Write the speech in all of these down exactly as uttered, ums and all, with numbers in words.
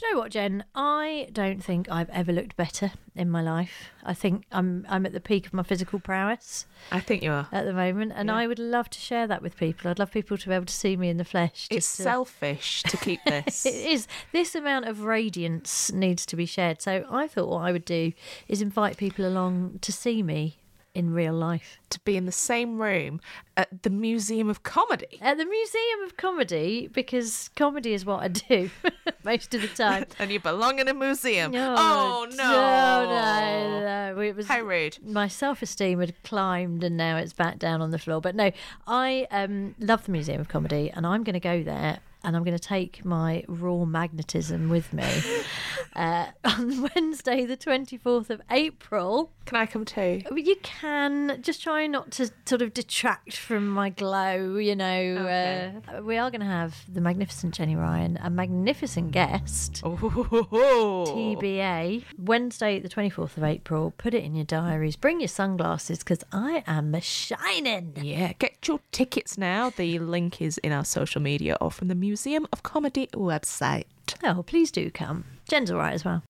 Do you know what, Jen? I don't think I've ever looked better in my life. I think I'm I'm at the peak of my physical prowess. I think you are. At the moment. And yeah. I would love to share that with people. I'd love people to be able to see me in the flesh. It's to... selfish to keep this. It is. This amount of radiance needs to be shared. So I thought what I would do is invite people along to see me in real life. To be in the same room at the Museum of Comedy. At the Museum of Comedy, because comedy is what I do most of the time. And you belong in a museum. Oh, oh no. No, no, no. It was, how rude. My self-esteem had climbed and now it's back down on the floor. But no, I um, love the Museum of Comedy and I'm going to go there and I'm going to take my raw magnetism with me uh, on Wednesday, the twenty-fourth of April. Can I come too? You can. Just try not to sort of detract from my glow, you know. Okay. Uh, we are going to have the magnificent Jenny Ryan, a magnificent guest. Oh. T B A. Wednesday, the twenty-fourth of April. Put it in your diaries. Bring your sunglasses because I am shining. Yeah, get your tickets now. The link is in our social media or from the Museum of Comedy website. Oh, please do come. Jen's all right as well.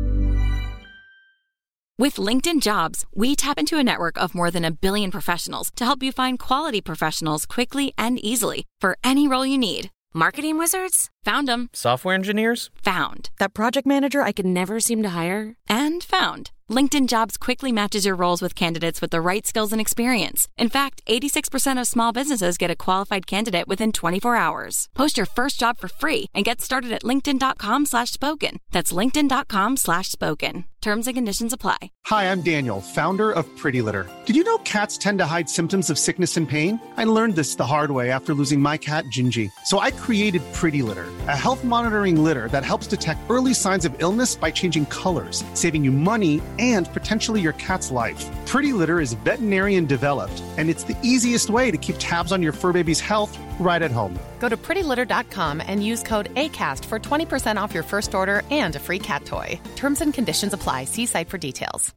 With LinkedIn Jobs, we tap into a network of more than a billion professionals to help you find quality professionals quickly and easily for any role you need. Marketing wizards? Found them. Software engineers? Found. That project manager I could never seem to hire? And found. LinkedIn Jobs quickly matches your roles with candidates with the right skills and experience. In fact, eighty-six percent of small businesses get a qualified candidate within twenty-four hours. Post your first job for free and get started at linkedin.com slash spoken. That's linkedin.com slash spoken. Terms and conditions apply. Hi, I'm Daniel, founder of Pretty Litter. Did you know cats tend to hide symptoms of sickness and pain? I learned this the hard way after losing my cat, Gingy. So I created Pretty Litter, a health monitoring litter that helps detect early signs of illness by changing colors, saving you money and potentially your cat's life. Pretty Litter is veterinarian developed, and it's the easiest way to keep tabs on your fur baby's health right at home. Go to pretty litter dot com and use code ACAST for twenty percent off your first order and a free cat toy. Terms and conditions apply. See site for details.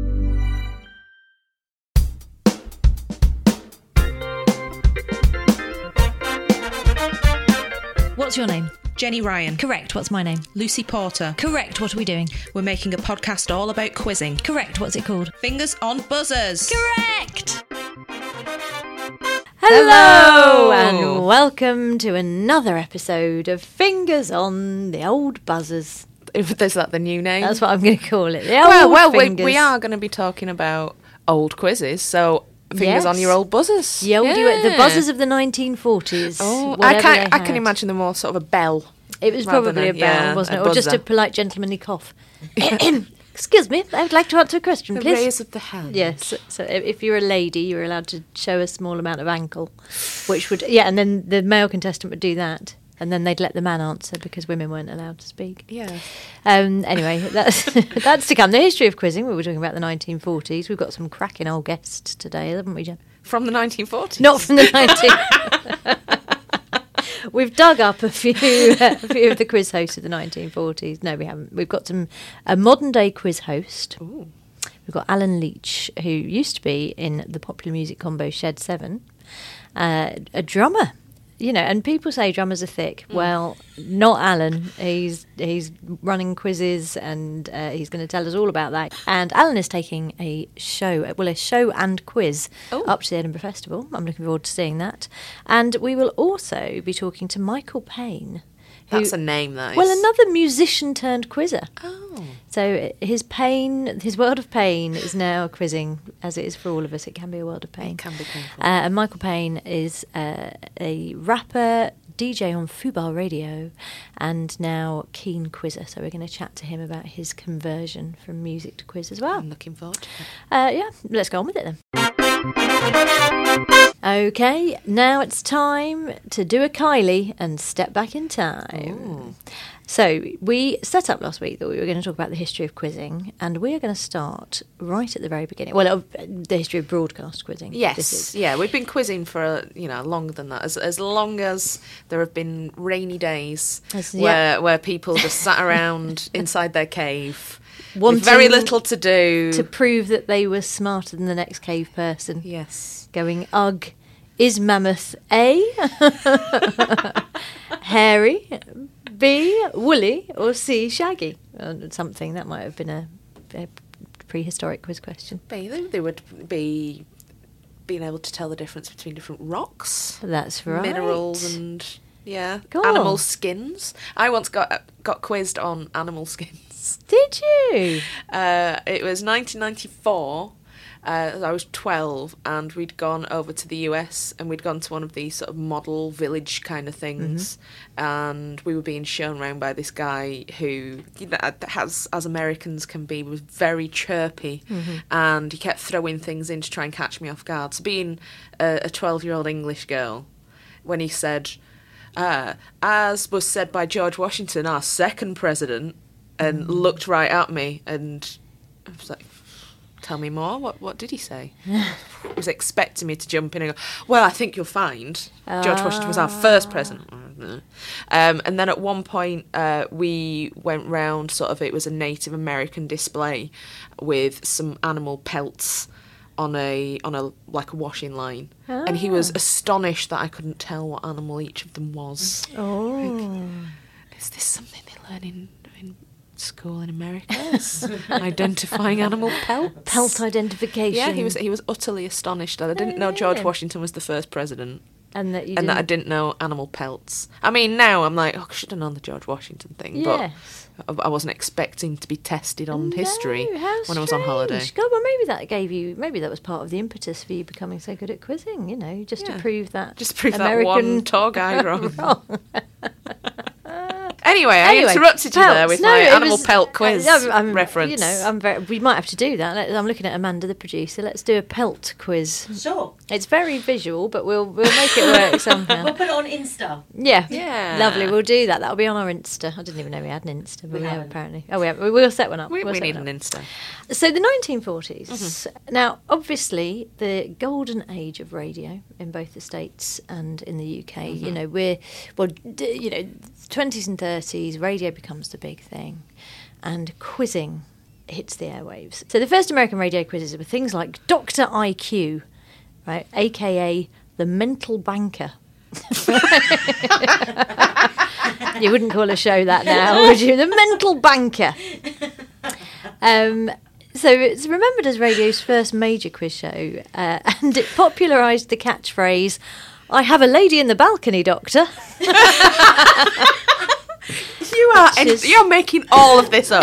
What's your name? Jenny Ryan. Correct. What's my name? Lucy Porter. Correct. What are we doing? We're making a podcast all about quizzing. Correct. What's it called? Fingers on Buzzers. Correct. Hello, Hello and welcome to another episode of Fingers on the Old Buzzers. Is that the new name? That's what I'm going to call it. The old well, well we, fingers. we are going to be talking about old quizzes, so fingers yes. on your old buzzers. The, old, yeah. the buzzers of the nineteen forties. Oh, I can I can imagine them more sort of a bell. It was probably a, a bell, yeah, wasn't it? Or just a polite gentlemanly cough. Excuse me, I would like to answer a question, the please. The raise of the hand. Yes, so if you're a lady, you're allowed to show a small amount of ankle, which would, yeah, and then the male contestant would do that, and then they'd let the man answer because women weren't allowed to speak. Yeah. Um, anyway, that's that's to come. The history of quizzing, we were talking about the nineteen forties. We've got some cracking old guests today, haven't we, Jen? From the nineteen forties? Not from the nineteen... We've dug up a few uh, a few of the quiz hosts of the nineteen forties. No, we haven't. We've got some a modern day quiz host. Ooh. We've got Alan Leach, who used to be in the popular music combo Shed Seven, uh, a drummer. You know, and people say drummers are thick. Mm. Well, not Alan. He's he's running quizzes, and uh, he's going to tell us all about that. And Alan is taking a show, well, a show and quiz Ooh. Up to the Edinburgh Festival. I'm looking forward to seeing that. And we will also be talking to Michael Payne. Who, That's a name, that is. Well, another musician turned quizzer. Oh. So his pain, his world of pain is now quizzing, as it is for all of us. It can be a world of pain. It can be painful. Uh, and Michael Payne is uh, a rapper, D J on Fubar Radio, and now keen quizzer. So we're going to chat to him about his conversion from music to quiz as well. I'm looking forward to it. Uh, yeah, let's go on with it then. Okay, now it's time to do a Kylie and step back in time. Ooh. So we set up last week that we were going to talk about the history of quizzing, and we are going to start right at the very beginning. Well, uh, the history of broadcast quizzing. Yes, yeah, we've been quizzing for uh, you know longer than that. As as long as there have been rainy days as, where yeah. where people just sat around inside their cave. Wanting with very little to do. To prove that they were smarter than the next cave person. Yes. Going, ugh, is Mammoth A? Hairy? B, woolly, or C, shaggy? Uh, something that might have been a, a prehistoric quiz question. B, they, they would be being able to tell the difference between different rocks. That's right. Minerals and, yeah, Cool. animal skins. I once got got quizzed on animal skins. Did you? Uh, it was nineteen ninety-four. Uh, I was twelve, and we'd gone over to the U S, and we'd gone to one of these sort of model village kind of things, mm-hmm. and we were being shown around by this guy who, you know, has, as Americans can be, was very chirpy, mm-hmm. and he kept throwing things in to try and catch me off guard. So being a, a twelve-year-old English girl, when he said, uh, as was said by George Washington, our second president, and mm-hmm. looked right at me, and I was like, tell me more. What what did he say? He was expecting me to jump in and go, well, I think you'll find George Washington was our first president. Um, and then at one point uh, we went round sort of, it was a Native American display with some animal pelts on a on a like a washing line. Ah. And he was astonished that I couldn't tell what animal each of them was. Oh. Like, is this something they learn in, in school in America? Identifying animal pelts? Pelt identification. Yeah, he was he was utterly astonished that I didn't know George Washington was the first president. And that you and didn't... that I didn't know animal pelts. I mean, now I'm like, oh, I should have known the George Washington thing, yes. but I, I wasn't expecting to be tested on no, history when strange. I was on holiday. God, well, maybe that gave you, maybe that was part of the impetus for you becoming so good at quizzing, you know, just yeah. to prove that Just to prove American... that one tour guide wrong. wrong. Anyway, I anyway, interrupted you pelts. there with no, my animal was, pelt quiz uh, I'm, reference. You know, I'm very, we might have to do that. I'm looking at Amanda, the producer. Let's do a pelt quiz. Sure. It's very visual, but we'll we'll make it work somehow. We'll put it on Insta. Yeah. Yeah. Lovely. We'll do that. That'll be on our Insta. I didn't even know we had an Insta, but we, we have apparently. Oh, we have. We'll set one up. We, we'll we need an an Insta. So the nineteen forties. Mm-hmm. Now, obviously, the golden age of radio in both the States and in the U K. Mm-hmm. You know, we're well, d- you know, twenties and thirties. Radio becomes the big thing, and quizzing hits the airwaves. So the first American radio quizzes were things like Doctor I Q, right, aka the mental banker. You wouldn't call a show that now, would you? The mental banker. Um, so it's remembered as radio's first major quiz show, uh, and it popularised the catchphrase, "I have a lady in the balcony, doctor." You are en- is... you're making all of this up.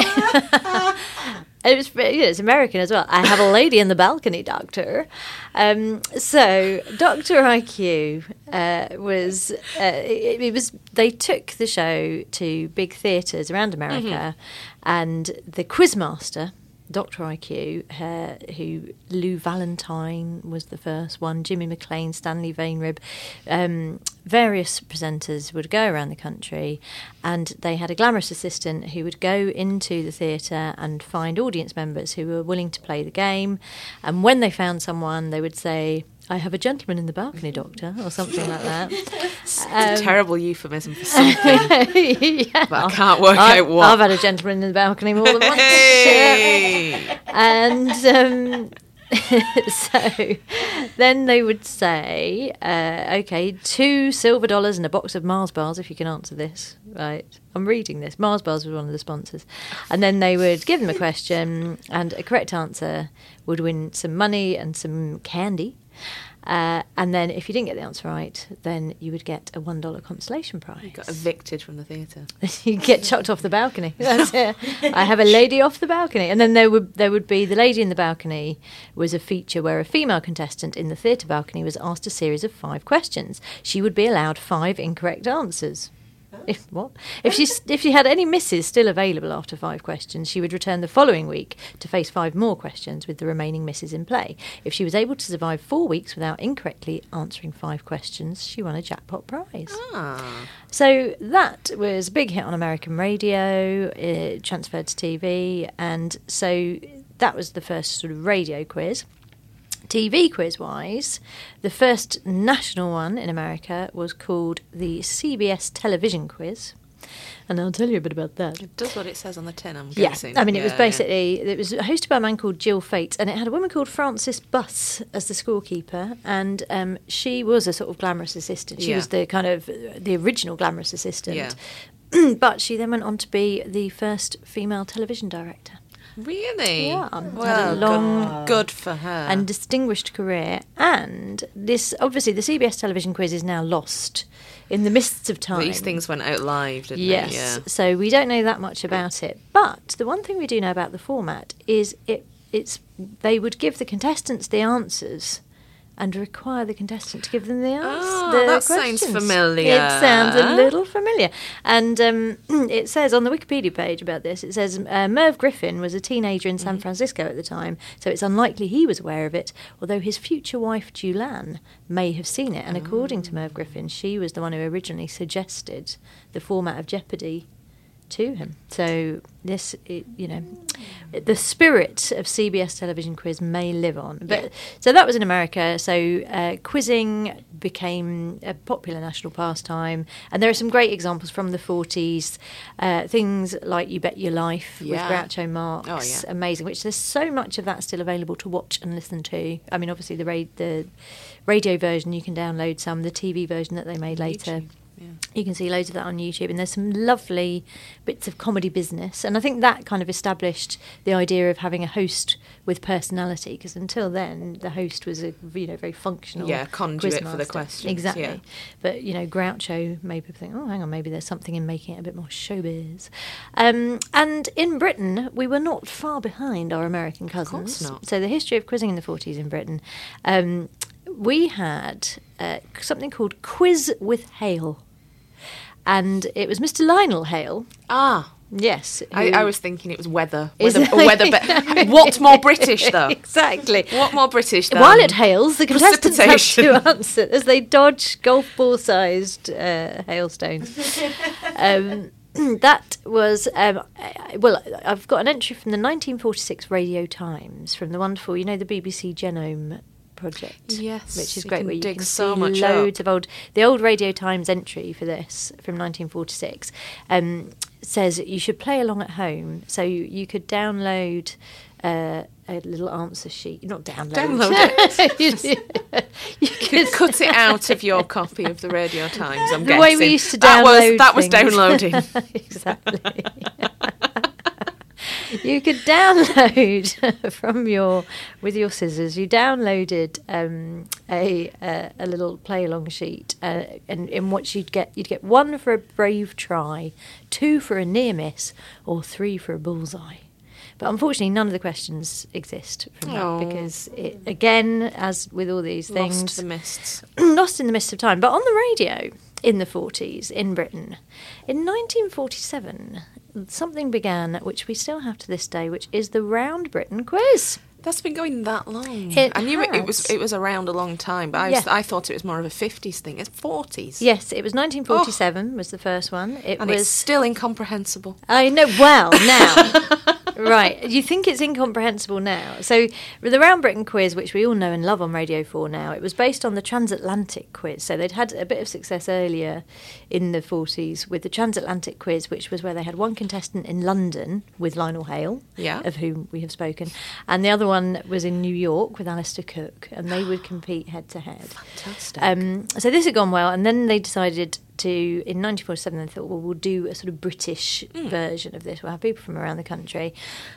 It was, you know, it's American as well. I have a lady in the balcony, doctor. Um, so, Doctor I Q uh, was uh, it, it was. They took the show to big theatres around America, mm-hmm. and the quizmaster, Doctor I Q, uh, who Lou Valentine was the first one, Jimmy McLean, Stanley Vainrib, um, various presenters would go around the country, and they had a glamorous assistant who would go into the theatre and find audience members who were willing to play the game, and when they found someone, they would say, "I have a gentleman in the balcony, doctor," or something like that. It's um, a terrible euphemism for something. Yeah. But I can't work I, out what. I've had a gentleman in the balcony more than once. Hey! And um, so then they would say, uh, okay, two silver dollars and a box of Mars bars if you can answer this. Right. I'm reading this. Mars bars was one of the sponsors. And then they would give them a question, and a correct answer would win some money and some candy. Uh, and then if you didn't get the answer right, then you would get a one dollar consolation prize. You got evicted from the theatre. You get chucked off the balcony. That's it. I have a lady off the balcony. And then there would there would be the lady in the balcony was a feature where a female contestant in the theatre balcony was asked a series of five questions. She would be allowed five incorrect answers. If what? If she if she had any misses still available after five questions, she would return the following week to face five more questions with the remaining misses in play. If she was able to survive four weeks without incorrectly answering five questions, she won a jackpot prize. Ah. So that was a big hit on American radio. It transferred to T V, and so that was the first sort of radio quiz. T V quiz-wise, the first national one in America was called the C B S Television Quiz. And I'll tell you a bit about that. It does what it says on the tin, I'm yeah. guessing. I mean, it yeah, was basically, yeah. it was hosted by a man called Jill Fate, and it had a woman called Frances Buss as the scorekeeper, and um, she was a sort of glamorous assistant. She yeah. was the kind of, the original glamorous assistant. Yeah. but she then went on to be the first female television director. Really? Yeah. Well, Had a long good, good for her. and distinguished career. And this, obviously, the C B S television quiz is now lost in the mists of time. These things went out live, didn't yes. they? Yeah. So we don't know that much about it. But the one thing we do know about the format is it it's they would give the contestants the answers and require the contestant to give them the answers. Oh, the that questions. sounds familiar. It sounds a little familiar. And um, it says on the Wikipedia page about this, it says uh, Merv Griffin was a teenager in San Francisco at the time, so it's unlikely he was aware of it, although his future wife, Julan, may have seen it. And according to Merv Griffin, she was the one who originally suggested the format of Jeopardy to him. So this, it, you know, the spirit of C B S television quiz may live on. But yeah. So that was in America. So uh, quizzing became a popular national pastime, and there are some great examples from the forties. Uh, things like You Bet Your Life yeah. with Groucho Marx, oh, yeah. amazing. Which there's so much of that still available to watch and listen to. I mean, obviously the ra- the radio version you can download some. The T V version that they made later. YouTube. Yeah. You can see loads of that on YouTube, and there's some lovely bits of comedy business, and I think that kind of established the idea of having a host with personality, because until then the host was a you know very functional yeah conduit for the quizmaster. questions exactly yeah. But you know Groucho made people think, oh hang on, maybe there's something in making it a bit more showbiz. Um, and in Britain we were not far behind our American cousins. Of course not. So the history of quizzing in the forties in Britain, um, we had uh, something called Quiz with Hale. And it was Mister Lionel Hale. Ah. Yes. I, I was thinking it was weather. Is Weather, it? weather be- what more British, though? Exactly. What more British, though? While it hails, the contestants have Precipitation. to answer as they dodge golf ball-sized uh, hailstones. um, that was, um, well, I've got an entry from the nineteen forty-six Radio Times from the wonderful, you know, the B B C Genome Project, yes, which is you great, can where you dig can so see much loads up. of old. The old Radio Times entry for this from nineteen forty-six um, says you should play along at home, so you, you could download uh, a little answer sheet. Not download. Download it. you, you could cut it out of your copy of the Radio Times. I'm the guessing way we used to that download was that was things. downloading. Exactly. You could download from your with your scissors. You downloaded um, a, a a little play along sheet, uh, and in which you'd get you'd get one for a brave try, two for a near miss, or three for a bullseye. But unfortunately, none of the questions exist from that Oh. because, it, again, as with all these things, Lost the mists. lost in the mists of time. But on the radio in the forties in Britain, in nineteen forty-seven, something began which we still have to this day, which is the Round Britain quiz. That's been going that long. It I knew it, it has. was it was around a long time, but I, Yeah. was, I thought it was more of a fifties thing. It's forties. Yes, it was nineteen forty-seven was the first one. It And was it's still incomprehensible. I know. Well, now, right. You think it's incomprehensible now. So, the Round Britain quiz, which we all know and love on Radio four now, it was based on the Transatlantic quiz. So, they'd had a bit of success earlier in the forties with the Transatlantic quiz, which was where they had one contestant in London with Lionel Hale, Yeah. of whom we have spoken, and the other one was in New York with Alistair Cook, and they would compete head to head. Fantastic. Um, so this had gone well, and then they decided to, in nineteen forty-seven, they thought, well, we'll do a sort of British Mm. version of this. We'll have people from around the country.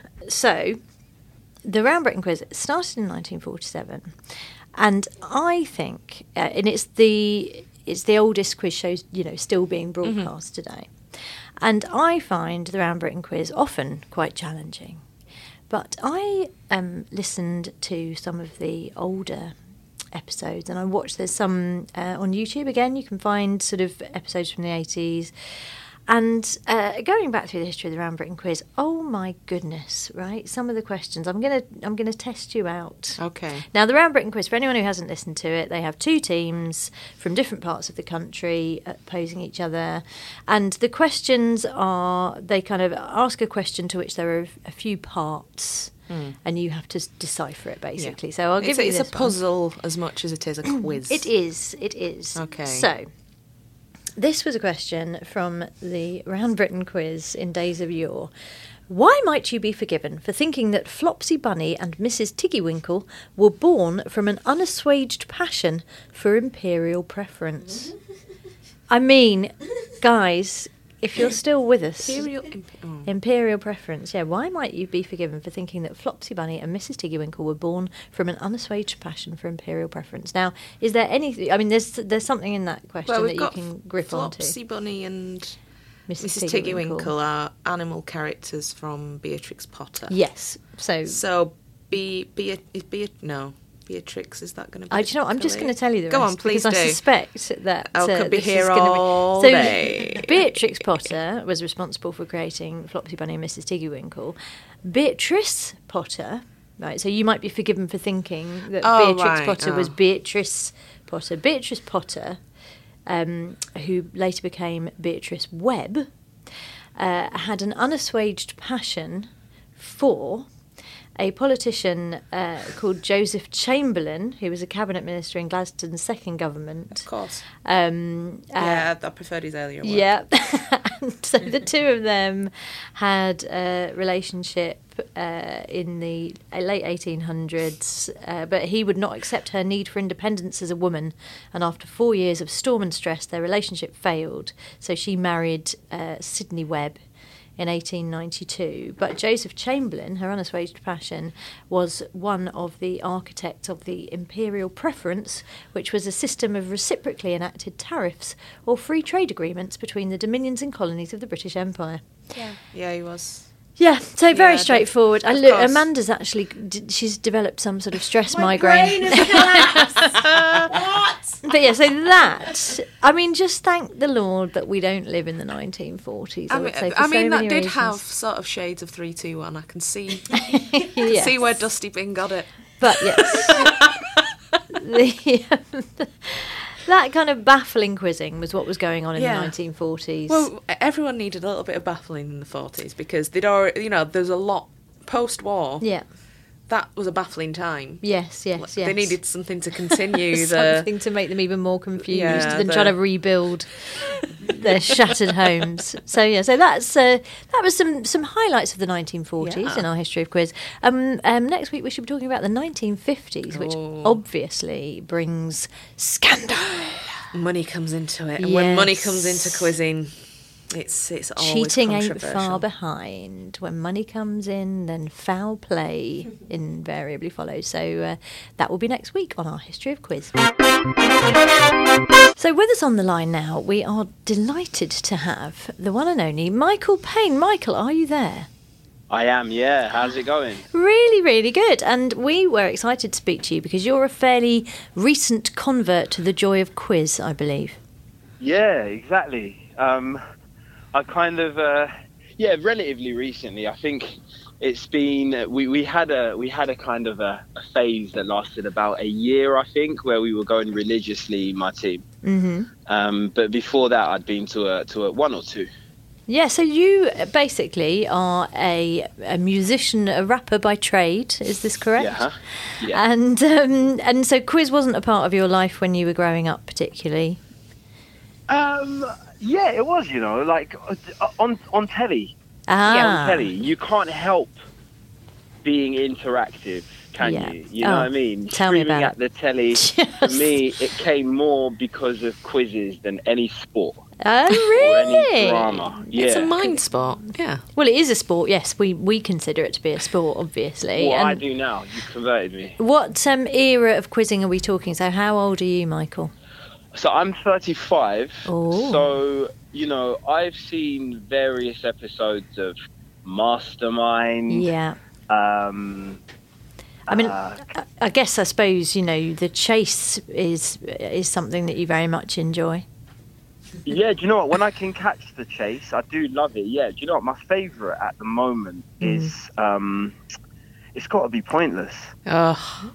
So the Round Britain quiz started in nineteen forty-seven, and I think, uh, and it's the it's the oldest quiz show, you know, still being broadcast Mm-hmm. today. And I find the Round Britain quiz often quite challenging. But I um, listened to some of the older episodes, and I watched, there's some uh, on YouTube again, you can find sort of episodes from the eighties. And uh, going back through the history of the Round Britain quiz, oh my goodness, right? Some of the questions, I'm gonna I'm gonna test you out. Okay. Now, the Round Britain quiz, for anyone who hasn't listened to it, they have two teams from different parts of the country opposing each other. And the questions are, they kind of ask a question to which there are a few parts, mm. and you have to decipher it, basically. Yeah. So I'll give it's, you It's this a puzzle one. As much as it is a quiz. It is, it is. Okay. So, this was a question from the Round Britain quiz in days of yore. Why might you be forgiven for thinking that Flopsy Bunny and Missus Tiggywinkle were born from an unassuaged passion for imperial preference? I mean, guys, if you're still with us, Imperial, imp- oh. imperial preference, yeah, why might you be forgiven for thinking that Flopsy Bunny and Missus Tiggywinkle were born from an unassuaged passion for imperial preference? Now, is there anything, I mean, there's there's something in that question well, that we've you got can grip onto. Flopsy Bunny and Missus Missus Tiggywinkle. Tiggywinkle are animal characters from Beatrix Potter. Yes, so... So, be, be, is be, no, Beatrix, is that going to be... I, do you know what, I'm just going to tell you the Go rest. on, please because do. I suspect that I uh, could be this here is gonna all be... so day. Beatrix Potter was responsible for creating Flopsy Bunny and Missus Tiggywinkle. Beatrice Potter, right, so you might be forgiven for thinking that Oh, Beatrix right, Potter oh. was Beatrice Potter. Beatrice Potter, um, who later became Beatrice Webb, uh, had an unassuaged passion for a politician uh, called Joseph Chamberlain, who was a cabinet minister in Gladstone's second government. Of course. Um, uh, Yeah, I preferred his earlier work. yeah. And so the two of them had a relationship uh, in the late eighteen hundreds, uh, but he would not accept her need for independence as a woman. And after four years of storm and stress, their relationship failed. So she married uh, Sidney Webb in eighteen ninety-two. But Joseph Chamberlain, her unassuaged passion, was one of the architects of the imperial preference, which was a system of reciprocally enacted tariffs or free trade agreements between the dominions and colonies of the British Empire. Yeah, yeah, he was. Yeah, so very Yeah, straightforward. I of look, course. Amanda's actually, d- she's developed some sort of stress migraine. What? But yeah, so that, I mean, just thank the Lord that we don't live in the nineteen forties. I, I would mean, say, for I so mean that many did reasons. have sort of shades of three two one. I can see, Yes. see where Dusty Bin got it. But yes, the, um, that kind of baffling quizzing was what was going on in Yeah. the nineteen forties. Well, everyone needed a little bit of baffling in the forties because they'd already, you know, there's a lot post-war. yeah, That was a baffling time. yes, yes, yes. They needed something to continue the. something to make them even more confused Yeah, than the- trying to rebuild their shattered homes. So yeah, so that's uh, that was some some highlights of the nineteen forties Yeah. in our history of quiz. Um, um, next week we should be talking about the nineteen fifties, which Oh. obviously brings scandal. Money comes into it, and when money Yes. comes into quizzing, it's it's always Cheating ain't controversial. far behind. When money comes in, then foul play invariably follows. So uh, that will be next week on our History of Quiz. So with us on the line now, we are delighted to have the one and only Michael Payne. Michael, are you there? I am, yeah. How's it going? Really, really good. And we were excited to speak to you because you're a fairly recent convert to the joy of quiz, I believe. Yeah, exactly. Um, I kind of, uh, yeah, relatively recently. I think it's been we, we had a we had a kind of a, a phase that lasted about a year, I think, where we were going religiously, my team. Mm-hmm. Um, but before that, I'd been to a to a one or two. Yeah, so you basically are a, a musician, a rapper by trade. Is this correct? Yeah. Yeah. And um, and so quiz wasn't a part of your life when you were growing up, particularly. Um, yeah, it was. You know, like uh, on on telly. Ah, Yeah, on telly, you can't help being interactive, can Yeah. you? You know Oh, what I mean? tell me Streaming about at the telly, Yes. for me, it came more because of quizzes than any sport Oh, or really? any drama. Yeah. It's a mind sport. Yeah. Well, it is a sport. Yes, we, we consider it to be a sport, obviously. What I And do now, you converted me. what um, era of quizzing are we talking? So, how old are you, Michael? So I'm thirty-five. Oh. So, you know, I've seen various episodes of Mastermind. Yeah. Um, I mean, uh, I, I guess I suppose you know the chase is is something that you very much enjoy. Yeah, do you know what? When I can catch the chase, I do love it. Yeah, do you know what? My favourite at the moment Mm. is, um, it's got to be Pointless. Oh,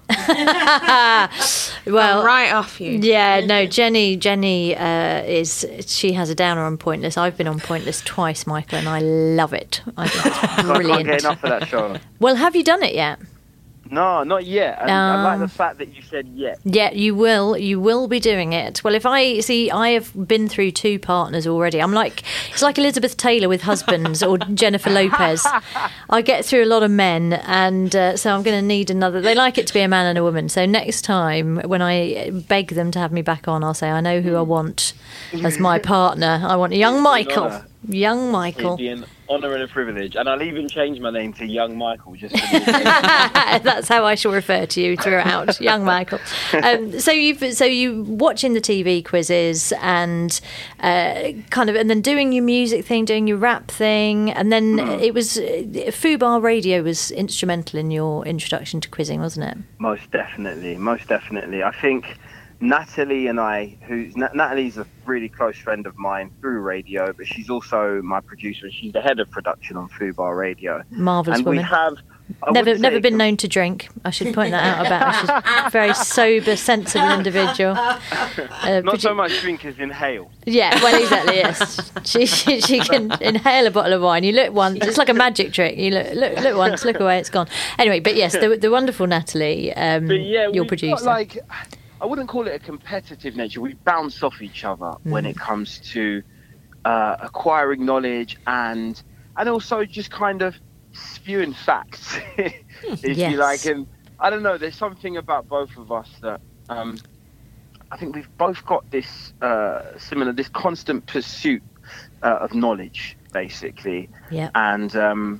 Well, right off you. yeah, no, Jenny, Jenny uh, is she has a downer on Pointless. I've been on Pointless twice, Michael, and I love it. I think it's I can't brilliant. get enough of that show. Well, have you done it yet? No, not yet. And I like Um, the fact that you said yet. Yeah, you will. You will be doing it. Well, if I see, I have been through two partners already. I'm like, it's like Elizabeth Taylor with husbands or Jennifer Lopez. I get through a lot of men, and uh, so I'm going to need another. They like it to be a man and a woman. So next time, when I beg them to have me back on, I'll say, I know who I want as my partner. I want a young Michael. Honour. Young Michael. It'd be an honour and a privilege, and I'll even change my name to Young Michael. Just for that's how I shall refer to you throughout, Young Michael. Um, so you, so you watching the T V quizzes and uh, kind of, and then doing your music thing, doing your rap thing, and then mm. it was uh, Fubar Radio was instrumental in your introduction to quizzing, wasn't it? Most definitely, most definitely. I think Natalie and I, who's Natalie's a really close friend of mine through radio, but she's also my producer. She's the head of production on Fubar Radio. Marvellous and woman. we have I never never been known to drink. I should point that out about her. She's a very sober, sensible individual. Uh, Not produ- so much drink as inhale. Yeah, well, exactly. Yes, she, she she can inhale a bottle of wine. You look once, it's like a magic trick. You look look, look once, look away, it's gone. Anyway, but yes, the the wonderful Natalie, um, but yeah, your producer. Like, I wouldn't call it a competitive nature. We bounce off each other mm. when it comes to uh, acquiring knowledge and and also just kind of spewing facts, if yes. you like. And I don't know, there's something about both of us that um, I think we've both got this uh, similar, this constant pursuit uh, of knowledge, basically. Yeah. And um,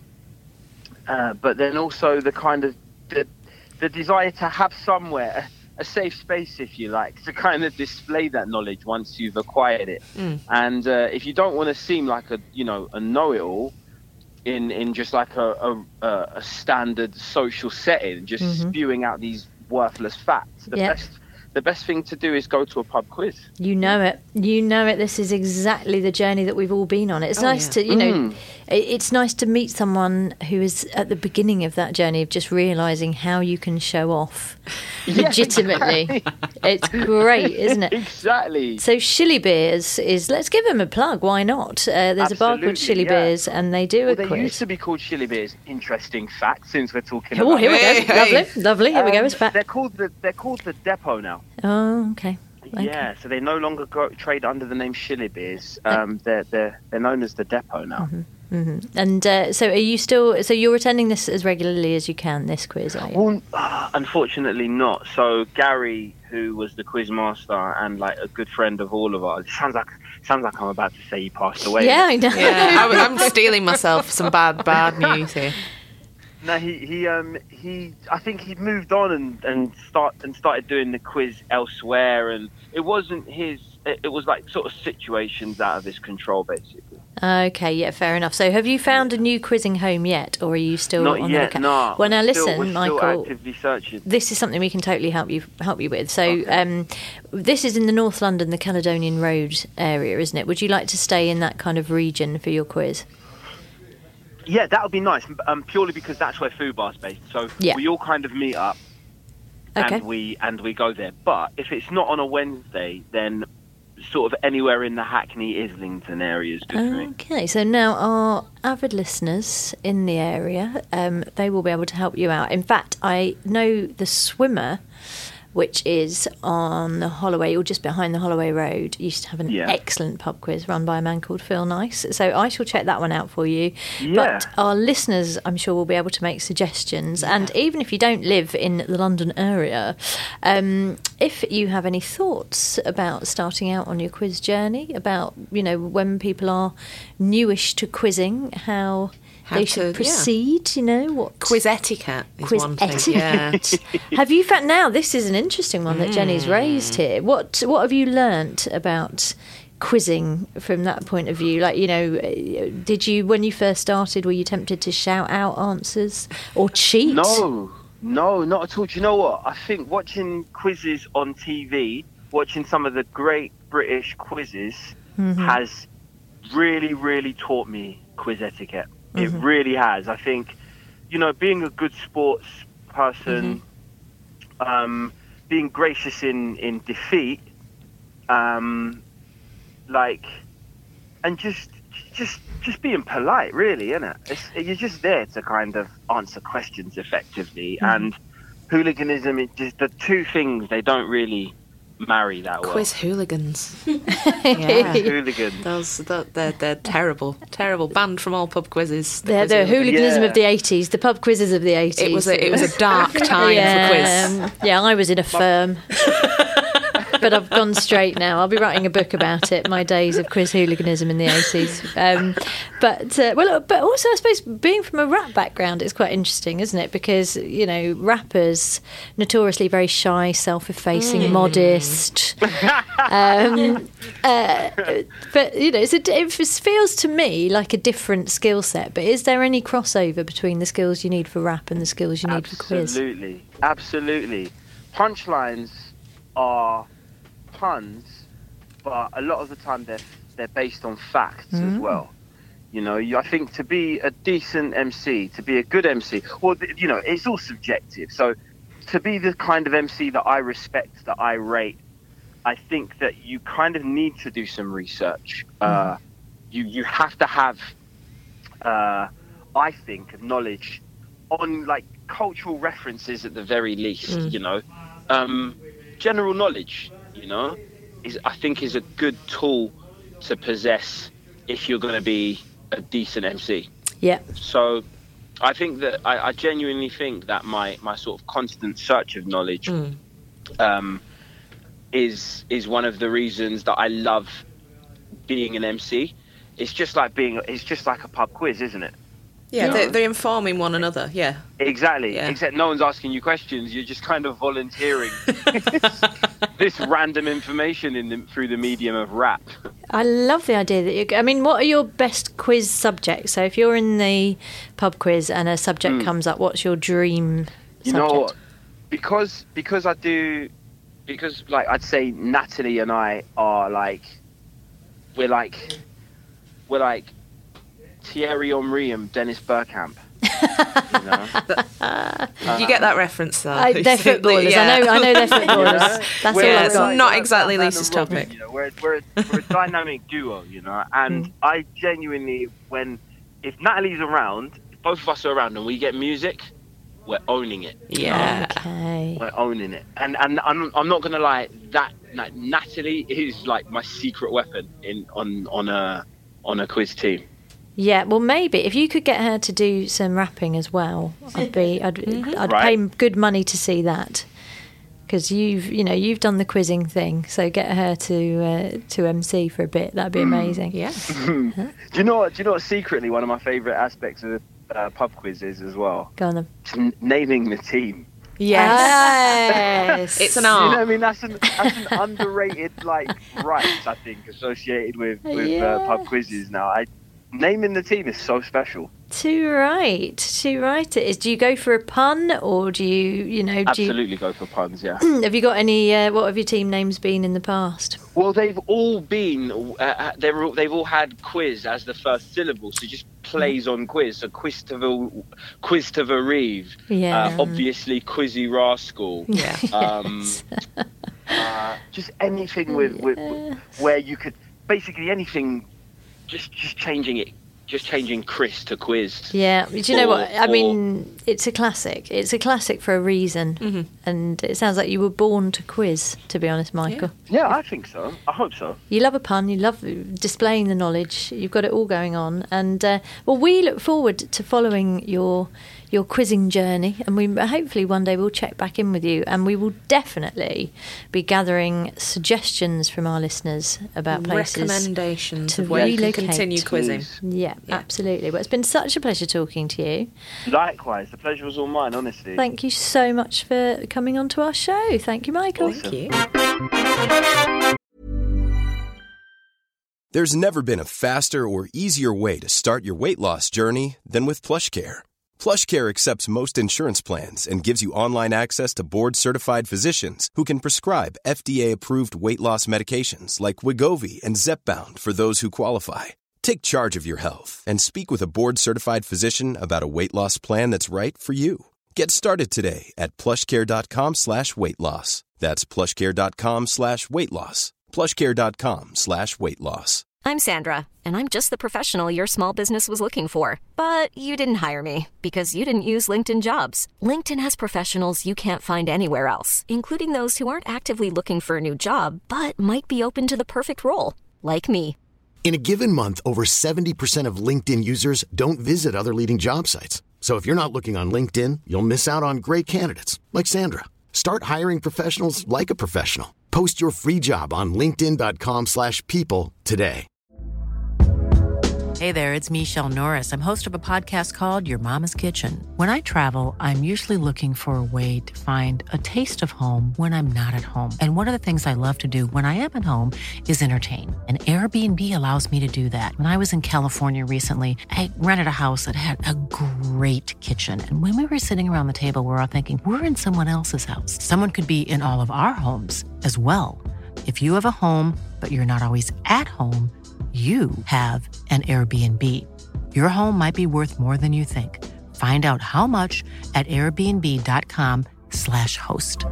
uh, but then also the kind of the, the desire to have somewhere a safe space, if you like, to kind of display that knowledge once you've acquired it. Mm. And uh, if you don't want to seem like a, you know, a know-it-all in, in just like a, a, a standard social setting, just mm-hmm. spewing out these worthless facts, the yep. best the best thing to do is go to a pub quiz. You know it. You know it. This is exactly the journey that we've all been on. It's oh, nice yeah. to, you know, mm. it's nice to meet someone who is at the beginning of that journey of just realising how you can show off yeah, legitimately. Exactly. It's great, isn't it? Exactly. So Shilly Beers is, let's give them a plug. Why not? Uh, there's Absolutely, a bar called Shilly yeah. Beers and they do well, a quiz. They used to be called Shilly Beers. Interesting fact, since we're talking oh, about here we go. Hey, lovely, hey. lovely. Here um, we go. It's fact. They're called the they're called the Depot now. Oh, okay. okay. Yeah, so they no longer go, trade under the name Shilly Beers. Um, they're they're they're known as the Depot now. Mm-hmm. Mm-hmm. And uh, so, are you still? So you're attending this as regularly as you can. This quiz, are you? Well, uh, unfortunately, not. So Gary, who was the quiz master and like a good friend of all of us, sounds like sounds like I'm about to say he passed away. Yeah, I know. Yeah, I, I'm stealing myself some bad bad news here. No, he he um he. I think he moved on and and start and started doing the quiz elsewhere, and it wasn't his. It, it was like sort of situations out of his control, basically. Okay, yeah, fair enough. So, have you found a new quizzing home yet, or are you still not on yet? the No. Well, now listen, still, we're Michael. Still actively searching. This is something we can totally help you help you with. So, okay. um, this is in the North London, the Caledonian Road area, isn't it? Would you like to stay in that kind of region for your quiz? Yeah, that would be nice. Um, purely because that's where Fubar's based. So yeah. we all kind of meet up, okay. and we and we go there. But if it's not on a Wednesday, then sort of anywhere in the Hackney, Islington area is good for me. Okay, so now our avid listeners in the area, um, they will be able to help you out. In fact, I know the Swimmer, which is on the Holloway, or just behind the Holloway Road, used to have an yeah. excellent pub quiz run by a man called Phil Nice. So I shall check that one out for you. Yeah. But our listeners, I'm sure, will be able to make suggestions. Yeah. And even if you don't live in the London area, um, if you have any thoughts about starting out on your quiz journey, about, you know, when people are newish to quizzing, how... How they should to, proceed, yeah. you know. What quiz etiquette is quiz one thing. Etiquette. Yeah. Have you found now? This is an interesting one that mm. Jenny's raised here. What What have you learnt about quizzing from that point of view? Like, you know, did you when you first started, were you tempted to shout out answers or cheat? No, no, not at all. Do you know what? I think watching quizzes on T V, watching some of the great British quizzes, mm-hmm. has really, really taught me quiz etiquette. It mm-hmm. really has. I think, you know, being a good sports person, mm-hmm. um, being gracious in, in defeat, um, like, and just just just being polite, really, isn't it? It's, you're just there to kind of answer questions effectively. Mm-hmm. And hooliganism, it just the two things, they don't really marry that well. Quiz hooligans. yeah. Hooligans. Those, they're, they're terrible. Terrible. Banned from all pub quizzes. The they're the hooliganism yeah. of the eighties, the pub quizzes of the eighties. It was a, it was a dark time yeah. for quiz. Yeah, I was in a firm. but I've gone straight now. I'll be writing a book about it, my days of quiz hooliganism in the eighties. Um, but uh, well, but also I suppose being from a rap background is quite interesting, isn't it? Because you know, rappers notoriously very shy, self-effacing, mm. modest. um, uh, but you know, it's a, it feels to me like a different skill set. But is there any crossover between the skills you need for rap and the skills you need absolutely, for quiz? Absolutely, absolutely. Punchlines are puns, but a lot of the time they're they're based on facts mm. as well. You know, you, I think to be a decent M C, to be a good M C, well, you know, it's all subjective. So to be the kind of M C that I respect, that I rate, I think that you kind of need to do some research. Mm. Uh, you you have to have, uh, I think, knowledge on like cultural references at the very least. Mm. You know, um, general knowledge. You know, is I think is a good tool to possess if you're going to be a decent M C. Yeah. So I think that I, I genuinely think that my, my sort of constant search of knowledge mm. um, is is one of the reasons that I love being an M C. It's just like being it's just like a pub quiz, isn't it? Yeah, they're, they're informing one another. Yeah, exactly. Yeah. Except no one's asking you questions. You're just kind of volunteering this, this random information in the, through the medium of rap. I love the idea that you. I mean, what are your best quiz subjects? So, if you're in the pub quiz and a subject mm. comes up, what's your dream you subject? know what? Because because I do because like I'd say Natalie and I are like we're like we're like. Thierry Henry and Dennis Bergkamp. You know? uh, you get that reference, though. I, they're footballers. Yeah. I know. I know they're footballers. You know? That's we're, all I've got. It's not exactly Lisa's topic. You know, we're we're, we're a dynamic duo, you know. And mm. I genuinely, when if Natalie's around, if both of us are around, and we get music, we're owning it. Yeah. Okay. We're owning it. And and I'm I'm not gonna lie. That like, Natalie is like my secret weapon in on on a on a quiz team. Yeah, well, maybe if you could get her to do some rapping as well, I'd be, I'd, mm-hmm. I'd right. pay good money to see that, because you've, you know, you've done the quizzing thing. So get her to uh, to M C for a bit. That'd be amazing. Yeah. huh? Do you know what? Do you know what? Secretly, one of my favourite aspects of the uh, pub quiz is as well. Go on then. N- naming the team. Yes. It's an art. You know what I mean? That's an, that's an underrated like right, I think, associated with with yeah. uh, pub quizzes now. I. Naming the team is so special. Too right, too right. It is. Do you go for a pun, or do you, you know? Do Absolutely you... go for puns. Yeah. Have you got any? Uh, what have your team names been in the past? Well, they've all been. Uh, they're all, they've all had quiz as the first syllable, so just plays on quiz. So quiz to the quiz to the Reeve. Yeah. Uh, obviously, Quizzy Rascal. Yeah. Um, uh, just anything with, yeah. with, with where you could basically anything. Just, just changing it, just changing Chris to Quiz. Yeah, do you know or, what? I or, mean, it's a classic. It's a classic for a reason, mm-hmm. and it sounds like you were born to quiz. To be honest, Michael. Yeah. yeah, I think so. I hope so. You love a pun. You love displaying the knowledge. You've got it all going on, and uh, well, we look forward to following your your quizzing journey, and we hopefully one day we'll check back in with you, and we will definitely be gathering suggestions from our listeners about places, recommendations to of where relocate. You can continue quizzing. Yeah, yeah, absolutely. But it's been such a pleasure talking to you. Likewise, the pleasure was all mine, honestly. Thank you so much for coming on to our show. Thank you, Michael. Awesome. Thank you. There's never been a faster or easier way to start your weight loss journey than with PlushCare. PlushCare accepts most insurance plans and gives you online access to board-certified physicians who can prescribe F D A-approved weight loss medications like Wegovy and Zepbound for those who qualify. Take charge of your health and speak with a board-certified physician about a weight loss plan that's right for you. Get started today at plushcare.com slash weight loss. That's plushcare.com slash weight loss. plushcare.com slash weight loss. I'm Sandra, and I'm just the professional your small business was looking for. But you didn't hire me because you didn't use LinkedIn Jobs. LinkedIn has professionals you can't find anywhere else, including those who aren't actively looking for a new job, but might be open to the perfect role, like me. In a given month, over seventy percent of LinkedIn users don't visit other leading job sites. So if you're not looking on LinkedIn, you'll miss out on great candidates, like Sandra. Start hiring professionals like a professional. Post your free job on linkedin.com slash people today. Hey there, it's Michelle Norris. I'm host of a podcast called Your Mama's Kitchen. When I travel, I'm usually looking for a way to find a taste of home when I'm not at home. And one of the things I love to do when I am at home is entertain. And Airbnb allows me to do that. When I was in California recently, I rented a house that had a great kitchen. And when we were sitting around the table, we were all thinking, we're in someone else's house. Someone could be in all of our homes as well. If you have a home, but you're not always at home, you have an Airbnb. Your home might be worth more than you think. Find out how much at airbnb.com slash host.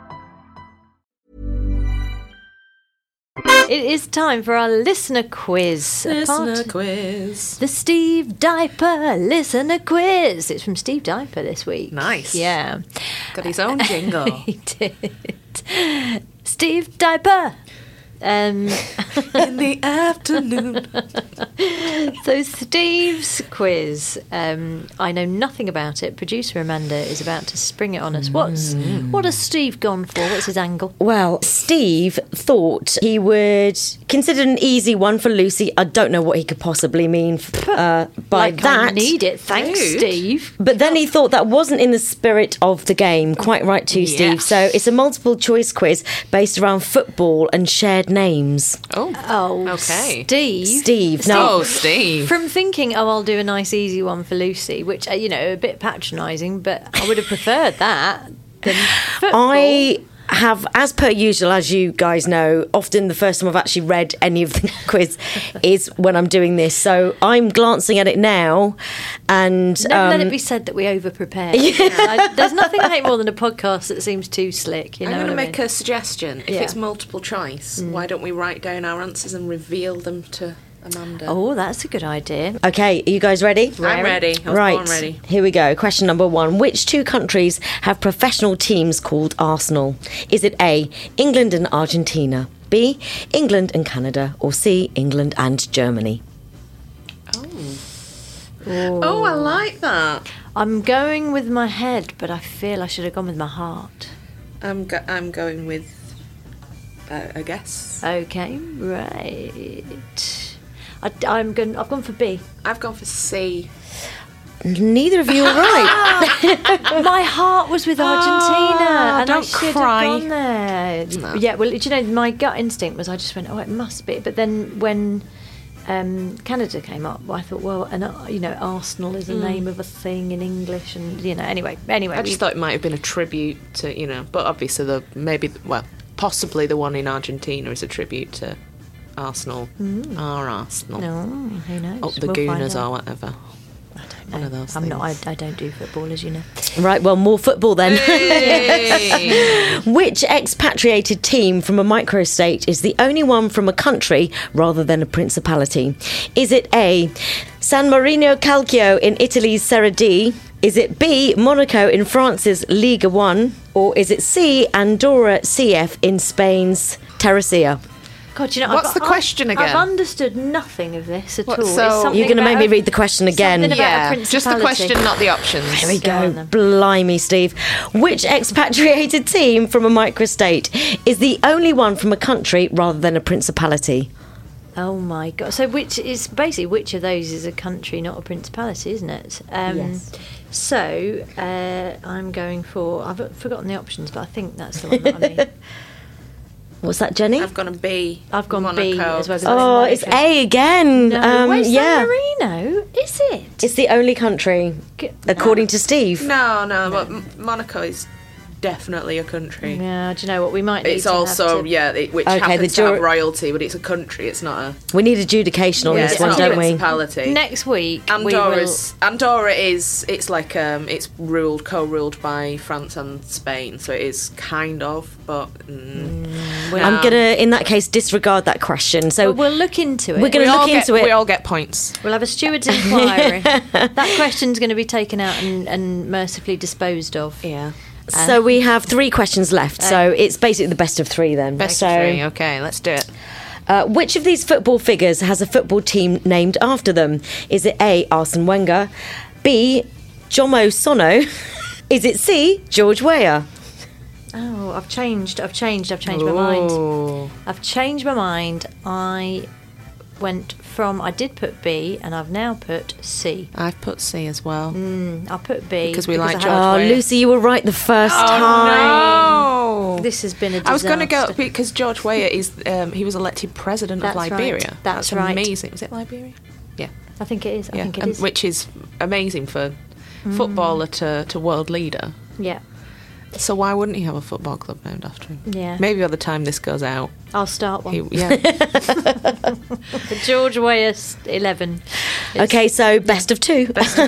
It is time for our listener quiz. Listener Part- quiz. The Steve Diaper listener quiz. It's from Steve Diaper this week. Nice. Yeah. Got his own jingle. He did. Steve Diaper. Um, in the afternoon. So Steve's quiz, um, I know nothing about it. Producer Amanda is about to spring it on us. What's mm. What has Steve gone for? What's his angle? Well, Steve thought he would consider an easy one for Lucy. I don't know what he could possibly mean uh, by like that. I need it. Thanks, Dude. Steve. But then he thought that wasn't in the spirit of the game. Quite right too, yes. Steve. So it's a multiple choice quiz based around football and shared names. Oh, oh, okay. Steve. Steve. No. Oh, Steve. From thinking, oh, I'll do a nice easy one for Lucy, which, you know, a bit patronising, but I would have preferred that than football. I have, as per usual, as you guys know, often the first time I've actually read any of the quiz is when I'm doing this. So I'm glancing at it now, and never um, let it be said that we over prepare. Yeah. There's nothing I hate more than a podcast that seems too slick. You know, I'm going to make mean? a suggestion. If yeah. it's multiple choice, mm. why don't we write down our answers and reveal them to Amanda? Oh, that's a good idea. Okay, are you guys ready? I'm ready. I was right, born ready. Here we go. Question number one. Which two countries have professional teams called Arsenal? Is it A, England and Argentina, B, England and Canada, or C, England and Germany? Oh. Oh, oh I like that. I'm going with my head, but I feel I should have gone with my heart. I'm go- I'm going with uh, a guess. Okay, right. I, I'm going. I've gone for B. I've gone for C. Neither of you are right. My heart was with Argentina, oh, and don't I should cry. have gone there. No. Yeah, well, do you know, my gut instinct was I just went, oh, it must be. But then when um, Canada came up, I thought, well, and uh, you know, Arsenal is the mm. name of a thing in English, and you know, anyway, anyway. I just we, thought it might have been a tribute to, you know, but obviously the maybe well, possibly the one in Argentina is a tribute to Arsenal. Mm. Our Arsenal. No, who knows? Up the we'll Gooners or whatever. I don't know. One of those I'm things. not. I, I don't do football, as you know. Right. Well, more football then. Hey! Which expatriated team from a microstate is the only one from a country rather than a principality? Is it A, San Marino Calcio in Italy's Serie D? Is it B, Monaco in France's Liga One? Or is it C, Andorra C F in Spain's Terracea? God, you know, what's I've, the question I've, again? I've understood nothing of this at what, all. So you're going to make me read the question again. Something about yeah, a principality. just the question, not the options. Here we go. go. Blimey, Steve. Which expatriated team from a microstate is the only one from a country rather than a principality? Oh my God! So which is basically which of those is a country, not a principality, isn't it? Um, yes. So uh, I'm going for. I've forgotten the options, but I think that's the one that I mean. What's that, Jenny? I've gone a B. I've gone Monaco. B as well. Oh, it's A again. No, um, where's yeah. San Marino? Is it? It's the only country, according to Steve. No, no, no. But Monaco is definitely a country. Yeah, do you know what we might need It's to also have to... yeah, it, which okay, happens the jur- to have royalty, but it's a country. It's not a. We need adjudication on yeah, this it's one, not don't a we? principality. Next week, Andorra's we will... Andorra is it's like um it's ruled co-ruled by France and Spain, so it is kind of, but mm, Mm, I'm gonna, in that case, disregard that question. So But we'll look into it. We're going we to all look get, into it. We all get points. We'll have a steward's inquiry. That question's going to be taken out and, and mercifully disposed of. Yeah. Uh, So we have three questions left. So it's basically the best of three then. Best so, of three. Okay, let's do it. Uh, which of these football figures has a football team named after them? Is it A, Arsene Wenger, B, Jomo Sono? Is it C, George Weah? Oh, Oh, I've changed. I've changed. I've changed Ooh. my mind. I've changed my mind. I went from, I did put B, and I've now put C. I've put C as well. Mm, I put B. Because we like I George had- Oh, Weah. Lucy, you were right the first Oh, time. no. This has been a disaster. I was going to go because George Weah is um, he was elected president That's of Liberia. right. That's That's right. amazing. Was it Liberia? Yeah, I think it is. I yeah. think it Um, is. which is amazing for footballer to, to world leader. Yeah. So why wouldn't he have a football club named after him? Yeah. Maybe by the time this goes out, I'll start one. he, yeah. George Weah eleven. It's- Okay, so best of two.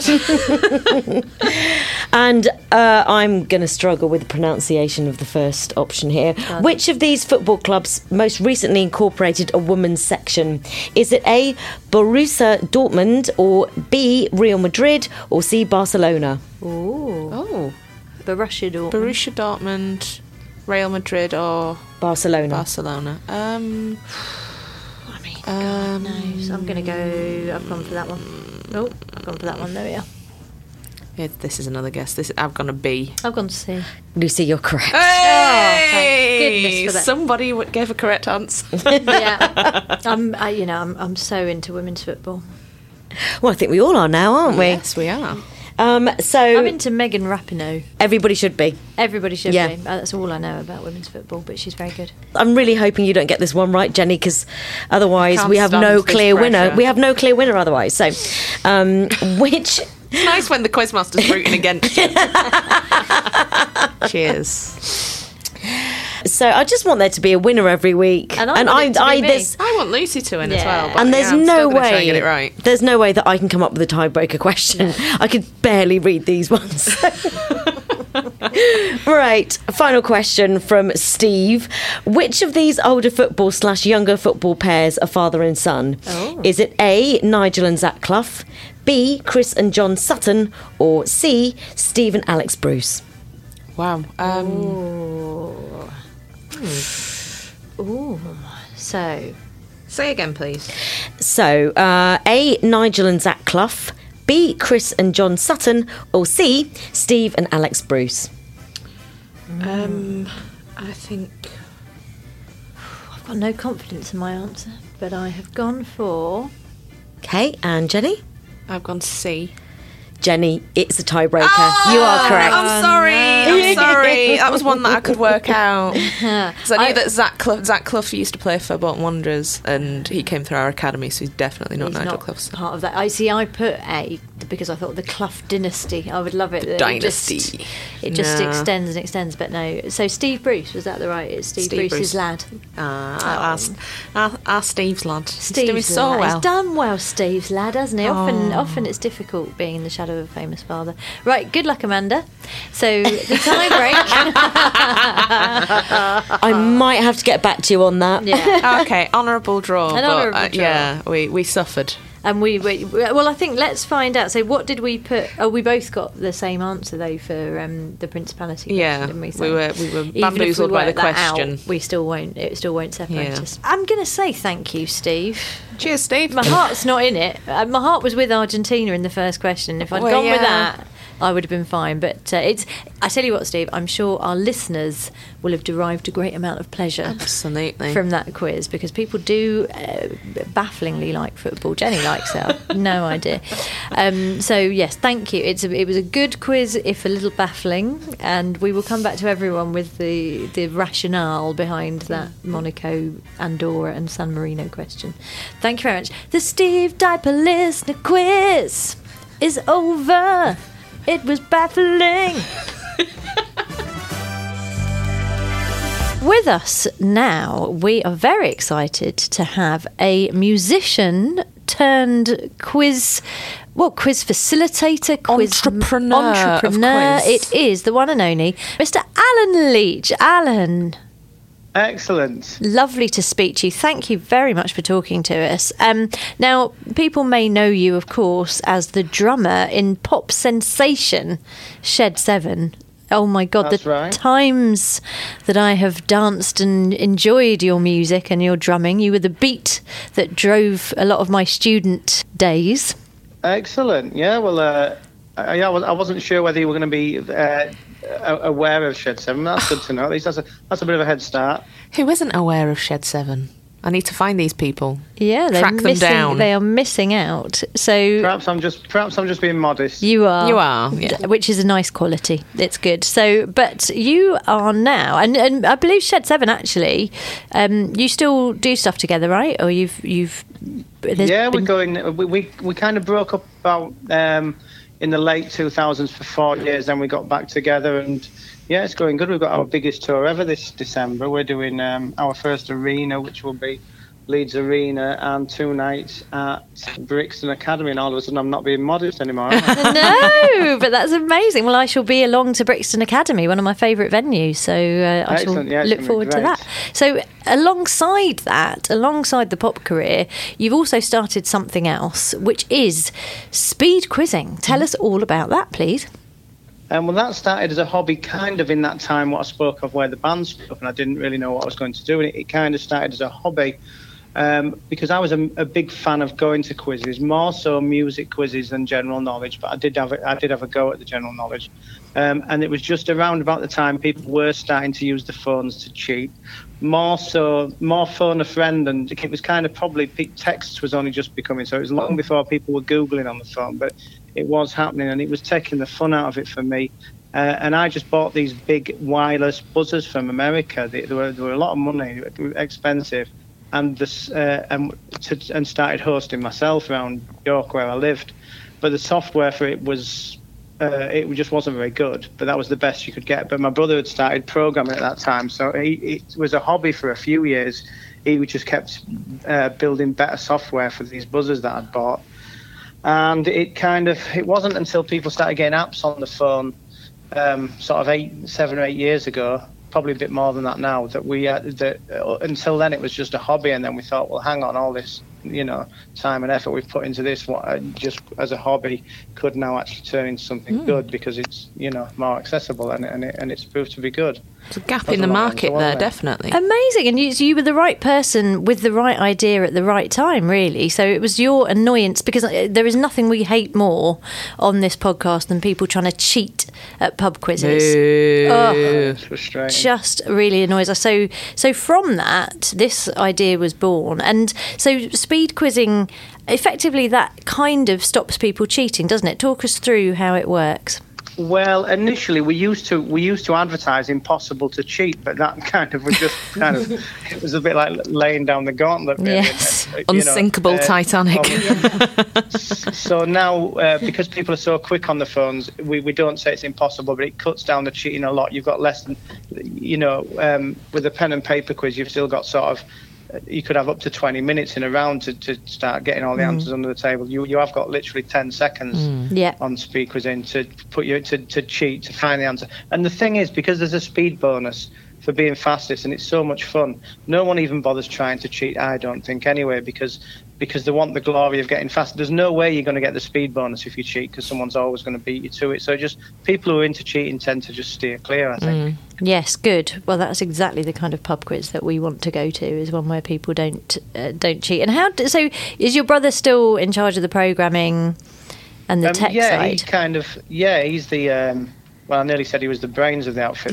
And uh, I'm going to struggle with the pronunciation of the first option here. on. Which of these football clubs most recently incorporated a women's section? Is it A, Borussia Dortmund, or B, Real Madrid, or C, Barcelona? Ooh. Oh, Borussia Dortmund. Borussia Dortmund, Real Madrid, or Barcelona. Barcelona. Um, I mean, um, no, so I'm going to go. I've gone for that one. Oh, I've gone for that one. There we are. yeah, this is another guess. This I've gone a B. I've gone to C. Lucy, you're correct. thank goodness for that. Somebody w- gave a correct answer. Yeah, I'm. I, you know, I'm. I'm so into women's football. Well, I think we all are now, aren't we? Yes, we are. Um, so I'm into Megan Rapinoe. everybody should be. Everybody should Yeah. be. Uh, That's all I know about women's football, but she's very good. I'm really hoping you don't get this one right, Jenny, because otherwise Can't we have stand no this clear winner. pressure. We have no clear winner otherwise. So, um, which It's nice when the quizmaster's rooting against you. Cheers. So I just want there to be a winner every week, And I want it to be I, me. there's I want Lucy to win as Yeah. well. But and there's yeah, I'm no still gonna way try and get it right. there's no way that I can come up with a tiebreaker question. I could barely read these ones. Right, final question from Steve. Which of these older football slash younger football pairs are father and son? Oh. Is it A, Nigel and Zach Clough, B, Chris and John Sutton, or C, Steve and Alex Bruce? Wow. Um, Ooh. Ooh. So, say again, please. So, uh, A, Nigel and Zach Clough, B, Chris and John Sutton, or C, Steve and Alex Bruce? Um, I think. I've got no confidence in my answer, but I have gone for. Okay, and Jenny? I've gone C. Jenny, it's a tiebreaker. You are correct. I'm sorry. I'm sorry. That was one that I could work out. Because I knew I- that Zach Clough, Zach Clough used to play for Bolton Wanderers, and he came through our academy, so he's definitely not He's Nigel not Clough's son. part of that. I see. I put A because I thought the Clough dynasty. I would love it. The that it just- dynasty. It just No. extends and extends, but no. So Steve Bruce, was that the right? It's Steve, Steve Bruce's Bruce. lad. Ah, our, our, our Steve's lad. He's Steve's doing so lad. well. He's done well, Steve's lad, hasn't he? Often, Oh. often it's difficult being in the shadow of a famous father. Right, good luck, Amanda. So the tiebreak. I might have to get back to you on that. Yeah. Okay, honourable draw. An but, honourable uh, draw. Yeah, we, we suffered. And we, we, well, I think let's find out. So, what did we put? Oh, we both got the same answer though for um, the principality. Question, Yeah, didn't we? we were- we were even if we bamboozled by the worked that out, question. we still won't. It still won't separate Yeah. us. I'm going to say thank you, Steve. Cheers, Steve. My heart's not in it. Uh, my heart was with Argentina in the first question. If I'd Well, gone with yeah. that, I would have been fine. But uh, it's. I tell you what, Steve. I'm sure our listeners will have derived a great amount of pleasure Absolutely. from that quiz because people do uh, bafflingly like football. Jenny likes it. I've no idea. Um, so yes, thank you. It's a, it was a good quiz, if a little baffling, and we will come back to everyone with the the rationale behind that Monaco, Andorra, and San Marino question. Thank you very much. The Steve Diaper Listener Quiz is over. It was baffling. With us now, we are very excited to have a musician turned quiz, well, quiz facilitator, quiz Entrepreneur of entrepreneur. quiz. It is the one and only Mister Alan Leach. Alan, Excellent. lovely to speak to you. Thank you very much for talking to us. Um, now, people may know you, of course, as the drummer in pop sensation Shed Seven. Oh my God, That's the right. times that I have danced and enjoyed your music and your drumming. You were the beat that drove a lot of my student days. Excellent. Yeah, well, uh, Uh, yeah, I, was, I wasn't sure whether you were going to be uh, aware of Shed Seven. That's good to know. At least that's a that's a bit of a head start. Who isn't aware of Shed Seven? I need to find these people. Yeah, they're track them missing, down. They are missing out. So perhaps I'm just perhaps I'm just being modest. You are. You are, yeah. Which is a nice quality. It's good. So, but you are now, and, and I believe Shed Seven actually. Um, you still do stuff together, right? Or you've you've. Yeah, been... we're going. We, we we kind of broke up about um, in the late two thousands for four years. Then we got back together, and yeah, it's going good. We've got our biggest tour ever this December. We're doing um, our first arena, which will be Leeds Arena, and two nights at Brixton Academy. And all of a sudden, I'm not being modest anymore. No, but that's amazing. Well, I shall be along to Brixton Academy, one of my favourite venues. So uh, I shall yeah, look forward to that. So alongside that, alongside the pop career, you've also started something else, which is speed quizzing. Tell us all about that, please. Um, well, that started as a hobby kind of in that time what I spoke of where the band split up and I didn't really know what I was going to do. And it, it kind of started as a hobby um, because I was a, a big fan of going to quizzes, more so music quizzes than general knowledge. But I did have a, I did have a go at the general knowledge. Um, and it was just around about the time people were starting to use the phones to cheat. More so, more phone a friend, and it was kind of probably text was only just becoming. So it was long before people were Googling on the phone, but it was happening, and it was taking the fun out of it for me. Uh, and I just bought these big wireless buzzers from America. They, they, were, they were a lot of money, they were expensive, and this uh, and, to, and started hosting myself around York where I lived. But the software for it was. Uh, it just wasn't very good, but that was the best you could get. But my brother had started programming at that time, so he, it was a hobby for a few years. He just kept uh, building better software for these buzzers that I'd bought. And it kind of, it wasn't until people started getting apps on the phone, um, sort of eight, seven or eight years ago, probably a bit more than that now, that we, uh, that, uh, until then it was just a hobby. And then we thought, well, hang on, all this, you know, time and effort we've put into this, what uh, just as a hobby could now actually turn into something mm. good because it's, you know, more accessible and, and, it, and it's proved to be good. It's a gap in the market there, there, definitely. Amazing. And you, so you were the right person with the right idea at the right time, really. So it was your annoyance, because there is nothing we hate more on this podcast than people trying to cheat at pub quizzes. Oh, it's frustrating. Just really annoys us. So, so from that, this idea was born. And so speed quizzing, effectively that kind of stops people cheating, doesn't it? Talk us through how it works. Well, initially we used to we used to advertise impossible to cheat, but that kind of was just kind of it was a bit like laying down the gauntlet. Really. Yes, and, unsinkable know, uh, Titanic. Um, so now, uh, because people are so quick on the phones, we, we don't say it's impossible, but it cuts down the cheating a lot. You've got less than, you know, um, with a pen and paper quiz, you've still got sort of. You could have up to twenty minutes in a round to, to start getting all the mm. answers under the table. You you have got literally ten seconds mm. yeah. on speed quizzing to put you to, to cheat to find the answer. And the thing is, because there's a speed bonus for being fastest and it's so much fun, no one even bothers trying to cheat, I don't think, anyway, because because they want the glory of getting faster. There's no way you're going to get the speed bonus if you cheat, because someone's always going to beat you to it. So just people who are into cheating tend to just steer clear, I think. Mm. Yes, good. Well, that's exactly the kind of pub quiz that we want to go to, is one where people don't uh, don't cheat. And how? Do, so, is your brother still in charge of the programming and the um, tech yeah, side? Yeah, he kind of. Yeah, he's the. Um, well, I nearly said he was the brains of the outfit.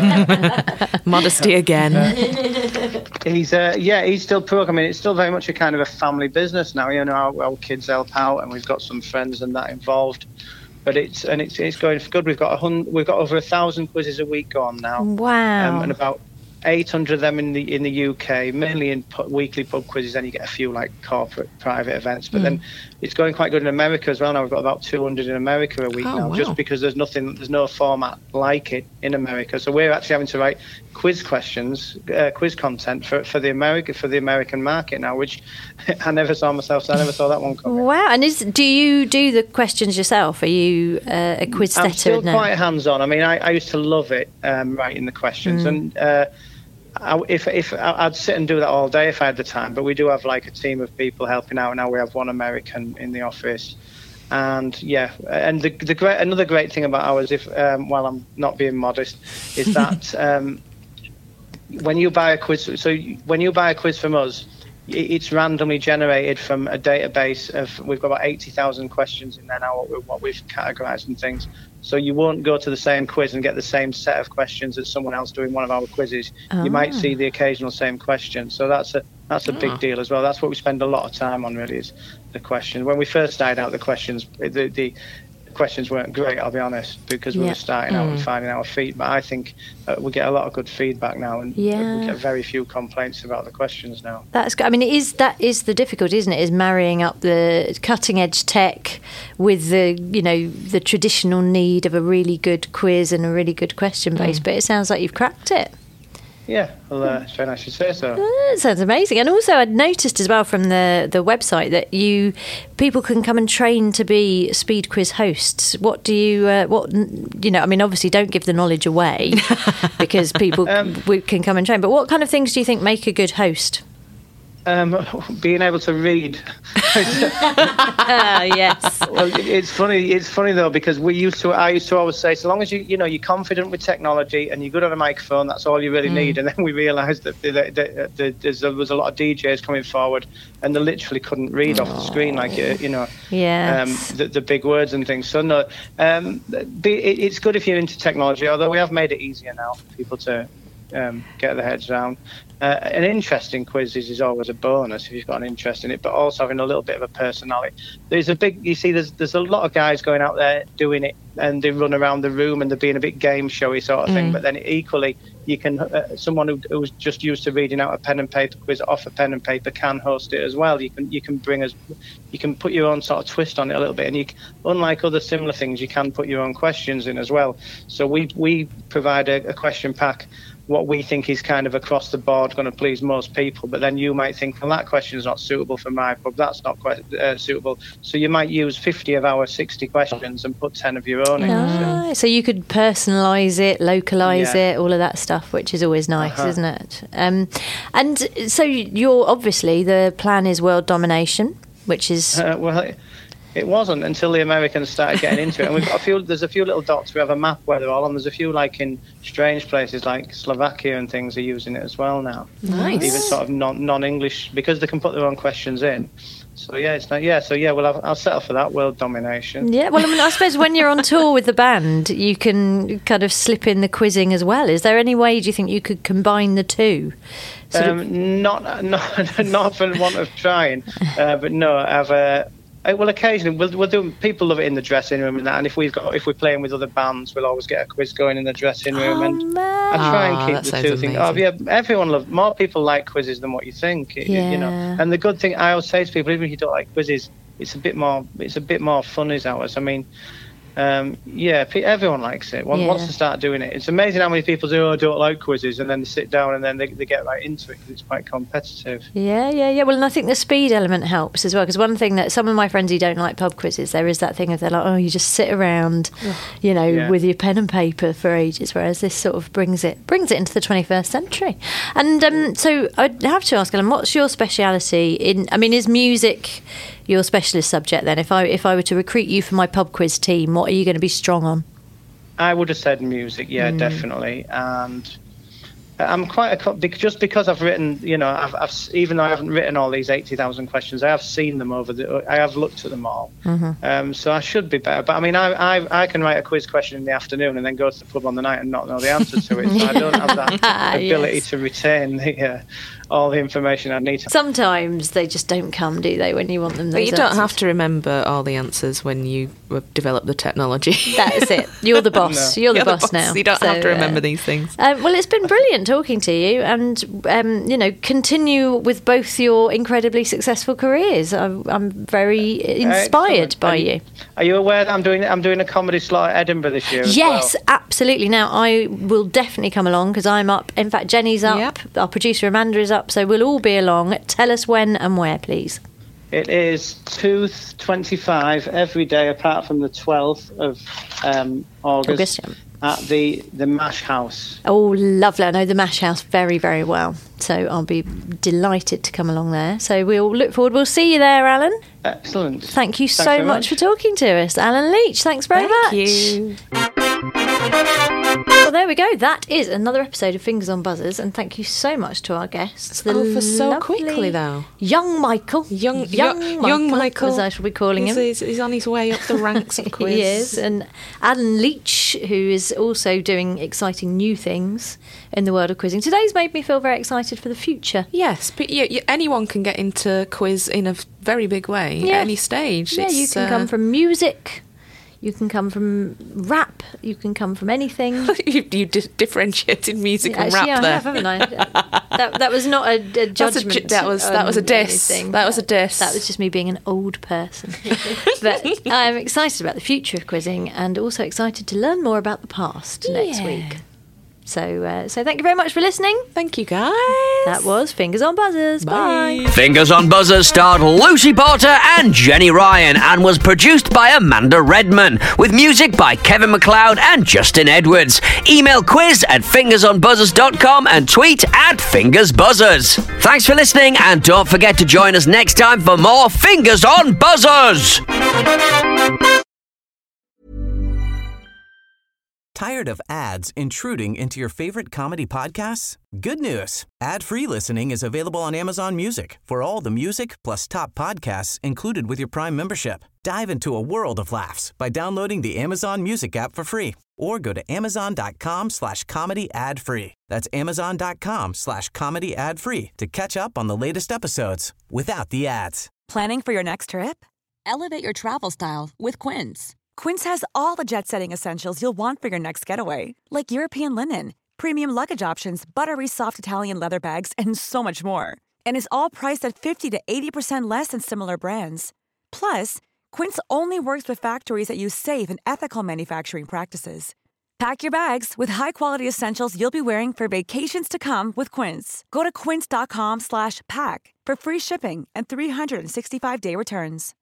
Modesty again. Uh, he's. Uh, yeah, he's still programming. It's still very much a kind of a family business now. You know, our, our kids help out, and we've got some friends and that involved. But it's and it's it's going good. We've got a hundred, we've got over a thousand quizzes a week going now. Wow! Um, and about eight hundred of them in the in the U K, mainly in pu- weekly pub quizzes. Then you get a few like corporate, private events. But mm. then it's going quite good in America as well. Now we've got about two hundred in America a week oh, now, wow. just because there's nothing, there's no format like it in America. So we're actually having to write quiz questions, uh, quiz content for for the America for the American market now, which I never saw myself. So I never saw that one coming. Wow! And is do you do the questions yourself? Are you uh, a quiz setter? I'm still now? quite hands-on. I mean, I, I used to love it, um, writing the questions, mm. and. Uh, I, if if I'd sit and do that all day if I had the time, but we do have like a team of people helping out now. We have one American in the office, and yeah, and the the great another great thing about ours, if um, while I'm not being modest, is that um, when you buy a quiz, so when you buy a quiz from us, it's randomly generated from a database of, we've got about eighty thousand questions in there now, what, what we've categorised and things. So you won't go to the same quiz and get the same set of questions as someone else doing one of our quizzes. Oh. You might see the occasional same question. So that's a that's a oh. big deal as well. That's what we spend a lot of time on, really, is the questions. When we first started out, the questions, the, the questions weren't great, I'll be honest, because we yeah. were starting out mm. and finding our feet. But I think uh, we get a lot of good feedback now, and yeah. we get very few complaints about the questions now. That's good. I mean, it is that is the difficulty, isn't it? Is marrying up the cutting edge tech with the you know the traditional need of a really good quiz and a really good question base. Mm. But it sounds like you've cracked it. Yeah, well, uh, it's very nice to say so. That sounds amazing. And also, I'd noticed as well from the, the website that you people can come and train to be speed quiz hosts. What do you, uh, what you know? I mean, obviously, don't give the knowledge away because people um, can come and train. But what kind of things do you think make a good host? Um, being able to read. uh, yes. Well, it's funny. It's funny though, because we used to. I used to always say, so long as you, you know, you're confident with technology and you're good on a microphone, that's all you really mm. need. And then we realised that, that, that, that there was a lot of D Js coming forward, and they literally couldn't read oh. off the screen, like you know, yes. um, the, the big words and things. So no, um, be, it, it's good if you're into technology. Although we have made it easier now for people to um, get their heads around. Uh, an interesting quiz is, is always a bonus if you've got an interest in it, but also having a little bit of a personality. There's a big, you see, there's there's a lot of guys going out there doing it, and they run around the room and they're being a bit game showy sort of mm. thing. But then equally, you can uh, someone who, who's just used to reading out a pen and paper quiz off a pen and paper can host it as well. You can you can bring us, you can put your own sort of twist on it a little bit, and you, unlike other similar things, you can put your own questions in as well. So we we provide a, a question pack, what we think is kind of across the board going to please most people, but then you might think, well, that question is not suitable for my pub, that's not quite uh, suitable. So you might use fifty of our sixty questions and put ten of your own in. Ah, so. so you could personalise it, localise yeah. it, all of that stuff, which is always nice, uh-huh. isn't it? Um, and so you're obviously, the plan is world domination, which is... Uh, well, it wasn't until the Americans started getting into it, and we've got a few. There's a few little dots. We have a map where they're all on. There's a few like in strange places like Slovakia and things are using it as well now. Nice. Even sort of non non-English, because they can put their own questions in. So yeah, it's not. Yeah, so yeah. Well, I'll, I'll settle for that, world domination. Yeah. Well, I mean, I suppose when you're on tour with the band, you can kind of slip in the quizzing as well. Is there any way do you think you could combine the two? Sort um, of... Not not not for want of trying, uh, but no, I've. Uh, Uh, well, occasionally we'll, we'll do. People love it in the dressing room and that. And if we've got, if we're playing with other bands, we'll always get a quiz going in the dressing room. Oh, and man. I try and oh, keep the two things. Oh, yeah, everyone loves. More people like quizzes than what you think. Yeah. You know. And the good thing I always say to people, even if you don't like quizzes, it's a bit more. It's a bit more fun as ours. I mean. Um, yeah, everyone likes it. One yeah. wants to start doing it. It's amazing how many people do, oh, I don't like quizzes, and then they sit down and then they, they get right into it because it's quite competitive. Yeah, yeah, yeah. Well, and I think the speed element helps as well, because one thing that some of my friends who don't like pub quizzes, there is that thing of they're like, oh, you just sit around, you know, yeah. with your pen and paper for ages, whereas this sort of brings it brings it into the twenty-first century. And um, so I'd have to ask, Ellen, what's your speciality in? I mean, is music your specialist subject then? If I if I were to recruit you for my pub quiz team, what are you going to be strong on? I would have said music, yeah, mm. definitely. And I'm quite a just because I've written, you know, I've, I've even though I haven't written all these eighty thousand questions, I have seen them over the, I have looked at them all. Mm-hmm. Um, so I should be better. But I mean, I, I I can write a quiz question in the afternoon and then go to the pub on the night and not know the answer to it. So I don't have that ability yes. to retain the. Uh, all the information I need to. Sometimes they just don't come, do they, when you want them? But you don't answers. have to remember all the answers when you develop the technology. That's it. You're the boss. no. You're, the, You're boss the boss now. You don't so, have to remember uh, these things. Uh, well, it's been brilliant talking to you, and um, you know, continue with both your incredibly successful careers. I'm, I'm very inspired Excellent. by are you. Are you aware that I'm doing I'm doing a comedy slot at Edinburgh this year? As yes, well? absolutely. Now I will definitely come along because I'm up. In fact, Jenny's up. Yep. Our producer Amanda is up. So we'll all be along. Tell us when and where, please. It is two twenty-five every day apart from the twelfth of um, August, August yeah. at the, the Mash House. Oh, lovely. I know the Mash House very, very well. So I'll be delighted to come along there. So we'll look forward. We'll see you there, Alan. Excellent. Thank you Thanks so much, much for talking to us. Alan Leach, thanks very Thank much. Thank you. Well, there we go. That is another episode of Fingers on Buzzers, and thank you so much to our guests. The oh, for so lovely quickly, though. Young Michael. Young, young, young Michael, young Michael, as I shall be calling he's, him. He's, he's on his way up the ranks of quiz. He is. And Alan Leach, who is also doing exciting new things in the world of quizzing. Today's made me feel very excited for the future. Yes, but you, you, anyone can get into quiz in a very big way yeah. at any stage. Yeah, it's, you can uh, come from music. You can come from rap. You can come from anything. you you di- differentiated music yeah, and rap actually, there, I have, haven't I? that that was not a, a judgment. A ju- that was that was a diss. Anything. That was a diss. That was just me being an old person. But I'm excited about the future of quizzing, and also excited to learn more about the past yeah. next week. So, uh, so thank you very much for listening. Thank you, guys. That was Fingers on Buzzers. Bye. Bye. Fingers on Buzzers starred Lucy Porter and Jenny Ryan and was produced by Amanda Redman with music by Kevin MacLeod and Justin Edwards. Email quiz at fingers on buzzers dot com and tweet at fingersbuzzers. Thanks for listening, and don't forget to join us next time for more Fingers on Buzzers. Tired of ads intruding into your favorite comedy podcasts? Good news. Ad-free listening is available on Amazon Music for all the music plus top podcasts included with your Prime membership. Dive into a world of laughs by downloading the Amazon Music app for free or go to amazon.com slash comedy ad free. That's amazon.com slash comedy ad free to catch up on the latest episodes without the ads. Planning for your next trip? Elevate your travel style with Quince. Quince has all the jet-setting essentials you'll want for your next getaway, like European linen, premium luggage options, buttery soft Italian leather bags, and so much more. And is all priced at fifty to eighty percent less than similar brands. Plus, Quince only works with factories that use safe and ethical manufacturing practices. Pack your bags with high-quality essentials you'll be wearing for vacations to come with Quince. Go to quince.com slash pack for free shipping and three sixty-five day returns.